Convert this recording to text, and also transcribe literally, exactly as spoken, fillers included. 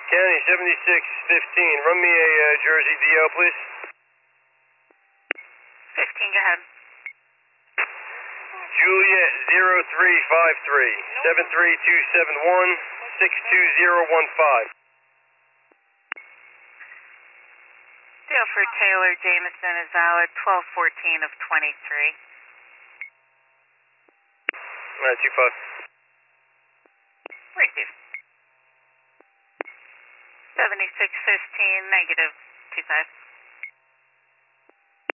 County seventy-six fifteen. Run me a uh, Jersey D L, please. fifteen, go ahead. Juliet zero three five three, seven three two seven one, six two zero one five. Deal for Taylor Jameson is valid twelve fourteen of twenty-three. Alright, two five. Receive. seventy-six fifteen, negative two five.